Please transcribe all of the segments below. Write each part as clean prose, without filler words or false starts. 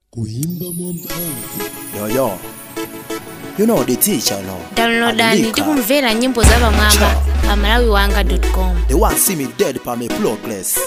Kuimba mwampango. Yo, you know the teacher now. Downloadani tikumvera nyimbo za bamwamba pa malawiwanga.com. They want see me dead pa me plugless.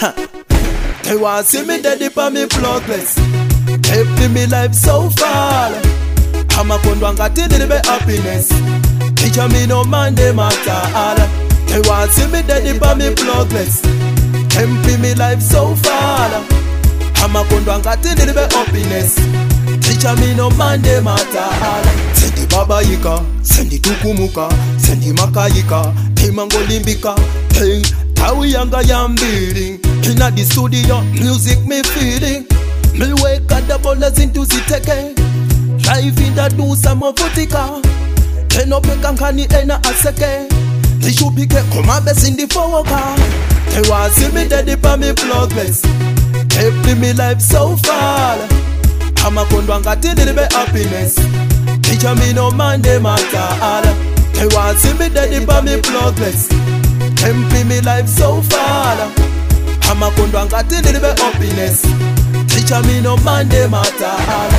They want see me dead pa me plugless. Kept me life so far. I'm a kondwanga till be happiness. Teacher me no man they matter. They want see me dead pa me plugless. Kept me life so far. I'm a kondwanga till be happiness. Teacher me no man they matter. Sendi baba yika, sendi tukumuka, sendi makayika, timango limbika, hey, tawi yanga yambiri. Inna the studio, music me feeling. Me wake at the ballers into the teke. Life in the do some of utika. Eno pekankani ena aseke. They should be get come best in the forward. They want see me dead pa me plugless. Kept me life so far. I'm a kondwanga till be happiness. Teacher me no man they matter. They want see me dead pa me plugless. Kept me life so far. I'm a kondwanga till be happiness. Teacher me no man they matter.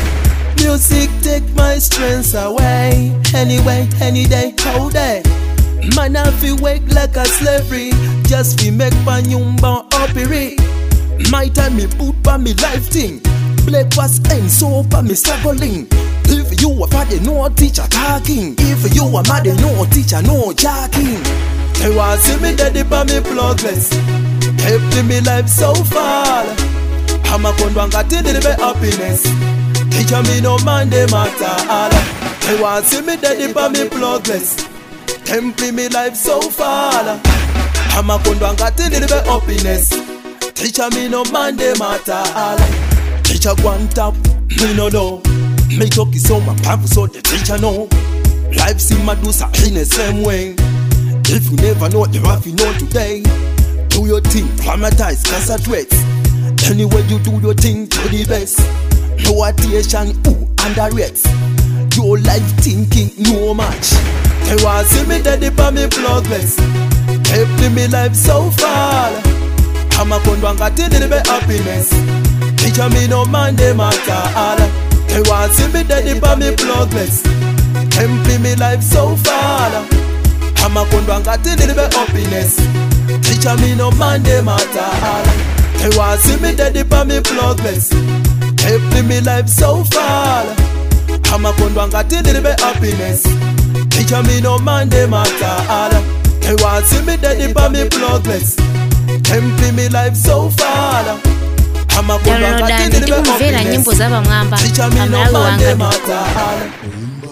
Music take my strength away. Anyway, any day, how day. Man I feel wake like a slavery. Just fi make panyumba operate. My time me put pa me life thing. Breakfast and so pa me struggling. If you a father no teacher talking. If you a mother no teacher no jacking. They want see me dead pa me plugless. Kept me life so far. I'm a kondwanga till be happiness. Teacher me no man they matter. They want see me dead pa me plugless. Temple me life so far. I'm a kondwanga till be happiness. Teacher me no man they matter. Teacher one tap, me no know. Me talk is so my powerful so the teacher know. Life's in Medusa in the same way. If you never know the rough you know today. Do your thing, dramatize, concentrate. Anyway you do your thing to the best. No attention, who underrates. Your life thinking no match. They want see me dead pa me plugless. Kept me life so far. I'm a kondwanga till be happiness. Teacher me no man they matter. They want see me dead pa me plugless. Kept me life so far. I'm a kondwanga till be happiness. Teacher me no man they matter. They want see me dead pa me plugless. Kept me life so far. I'm a kondwanga till be happiness. Teacher me no man they matter. They want see me dead pa me plugless. Kept me life so far. I'm a kondwanga till be happiness. Downloadani tikumvera nyimbo za bamwamba pa malawiwanga.com.